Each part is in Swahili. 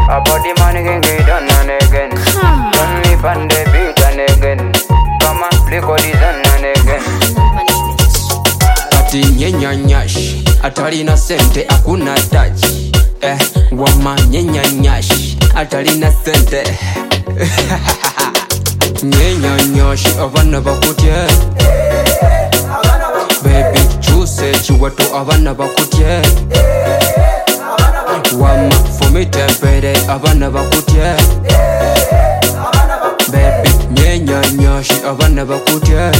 About the money can get done and again. Don't me pan the beat and again. Come on, play for this and again. Ati nyenyanyash, atalina sente akuna touch. Wama nyenyanyash, atalina sente. Nyenyanyash, abana bakutye. Baby, chuse chiwato abana bakutye. Wama fumi tempere abana bakutye. Baby, nyenyanyash, abana bakutye.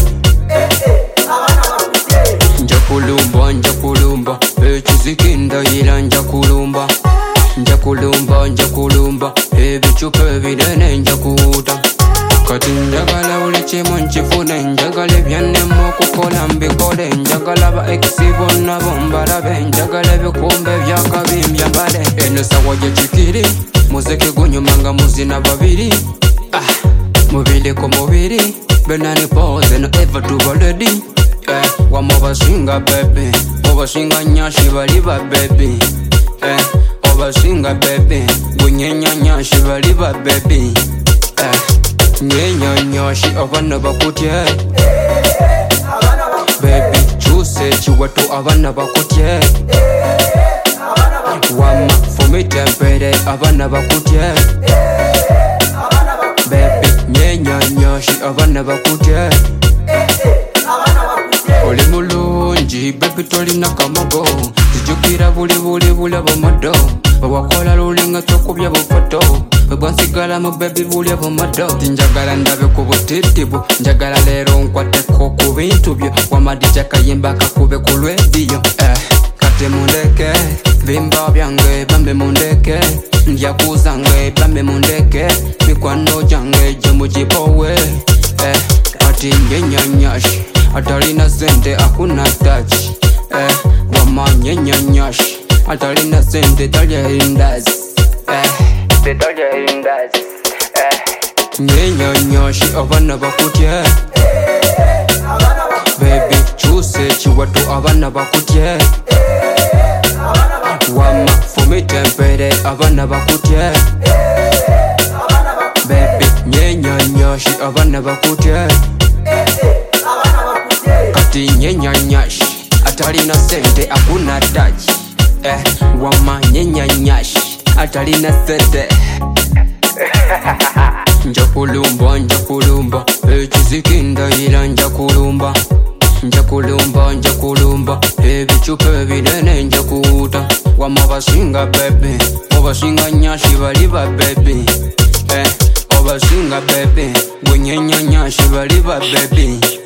Njakulumba, njakulumba, ekizikinda yira njakulumba. Njakulumba, njakulumba, ebicupa ebinene njakuuta. Kati njagala buli kimu nkifune, njagala ebyannema okukola mbikole. Njagala ba ex bonna bombalabe, njagala ebikumbe byakabimbya mbale. Eno sawa gye kikiri, muziki gunyuma nga muzina babiri. Mubiri ku mubiri, benani pose no ever tuba ready. Wamobasinga baby, obasinga nyashi bali ba baby. Obasinga baby, gunyenya nyashi bali ba baby. Nyenya nyashi abana bakutye. Baby, chuse chiwato abana bakutye. Wama fumi tempere abana bakutye. Baby, nyenya nyashi abana bakutye. Oli mulungi, baby tolina kamago. Zijukira buli bomodo. Wakola lulinga tokubya bufoto. Bwansigala mu baby buli bomodo. Njagala ndabe ku butitibu, njagala lero nkwateko ku bintu byo. Wamadija kayimba kakube ku lwediyo. Kate mundeke, bimba byange bambe mundeke. Ndyakuza nge bambe mundeke. Mikwano jange je mujibowe. Ati nyenyanyash, atalina sente akuna touch. Wama nyenyanyash, atalina sente talya indas. Talya indas. Nyenyanyash abana bakutye. Baby, chuse chiwato abana bakutye. Wama fumi tempere abana bakutye. Baby, nyenyanyash abana bakutye. Kati nyenyanyash, atalina sente akuna touch. Wama nyenyanyash, atalina sente. Njakulumba, njakulumba, ekizikinda yira njakulumba. Njakulumba, njakulumba, ebicupa ebinene njakuuta. Wamobasinga baby, obasinga nyashi bali ba baby. Obasinga baby, gwenyenyanyashi bali ba baby.